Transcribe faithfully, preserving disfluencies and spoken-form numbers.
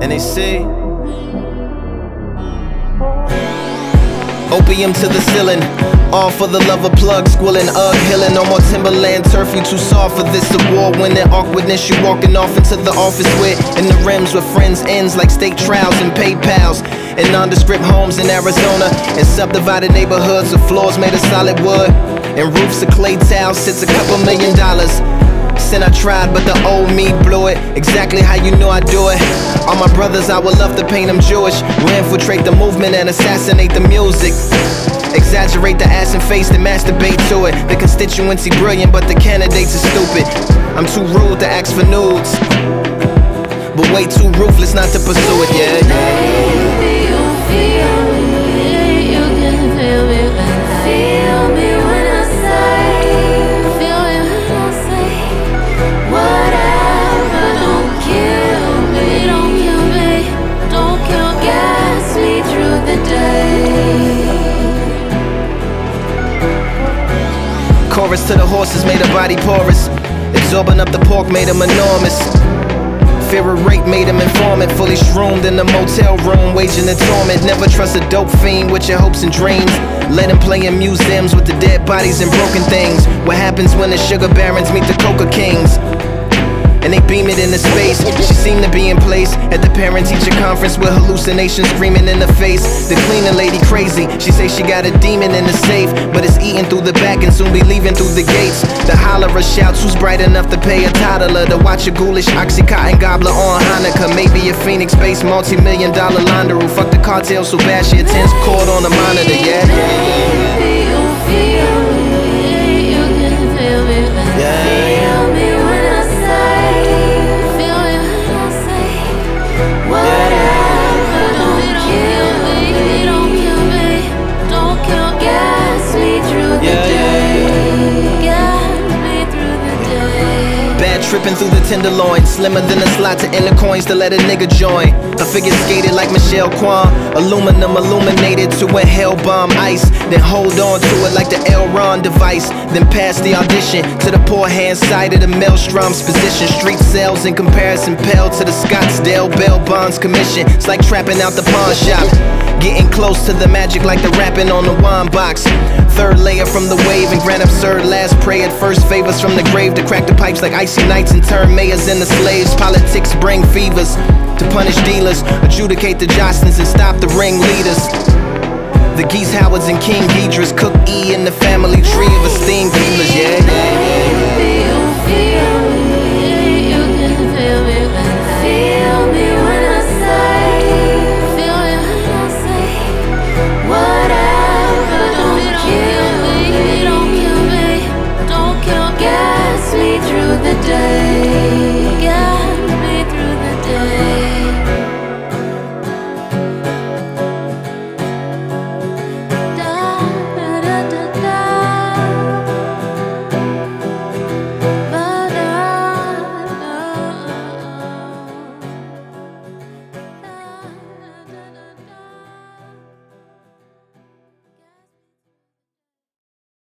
And they say opium to the ceiling, all for the love of plug, squilling, ugh, hilling. No more Timberland turf, you too soft for this award-winning awkwardness you walking off into the office with. In the rims with friends ends like state trials and PayPals. In nondescript homes in Arizona, in subdivided neighborhoods with floors made of solid wood, and roofs of clay tiles sits a couple million dollars. Sin I tried, but the old me blew it. Exactly how you know I do it. All my brothers, I would love to paint them Jewish. We infiltrate the movement and assassinate the music. Exaggerate the ass and face, then masturbate to it. The constituency brilliant, but the candidates are stupid. I'm too rude to ask for nudes, but way too ruthless not to pursue it, yeah, yeah. Baby, you feel me, you can feel me when I feel me when I say, feel me when I say, whatever, don't kill me, don't kill me, don't kill, gas me through the day. Chorus to the horses made a body porous. Absorbing up the pork made him enormous. Fear of rape made him informant. Fully shroomed in the motel room, waging the torment. Never trust a dope fiend with your hopes and dreams. Let him play in museums with the dead bodies and broken things. What happens when the sugar barons meet the coca kings? And they beam it into space. She seemed to be in place at the parent-teacher conference with hallucinations screaming in the face. The cleaner lady crazy. She say she got a demon in the safe, but it's eating through the back and soon be leaving through the gates. The hollerer shouts, who's bright enough to pay a toddler to watch a ghoulish Oxycontin gobbler on Hanukkah? Maybe a Phoenix-based multi-million dollar launderer who fucked the cartel so bad she attends court on the monitor, yeah? Baby, you feel me, you can feel me when I feel me when I say, feel me when I say, whatever, don't kill me, don't kill me, don't kill, gas me through the day, gas me through the day. Bad tripping through the tenderloin, slimmer than a slot to enter coins to let a nigga join. A figure skated like Michelle Kwan, aluminum illuminated to a hell bomb ice. Then hold on to it like the Elron device. Then pass the audition to the poor hand side of the maelstrom's position. Street sales in comparison pale to the Scottsdale Bell Bonds commission. It's like trapping out the pawn shop, getting close to the magic like the rapping on the wine box. Third layer from the wave and grand absurd last pray at first favors from the grave to crack the pipes like icy nights and turn mayors into slaves. Politics bring fevers to punish dealers, adjudicate the Jostens and stop the ringleaders. The Geese Howards and King Ghidras cook E in the family tree of esteemed healers, yeah.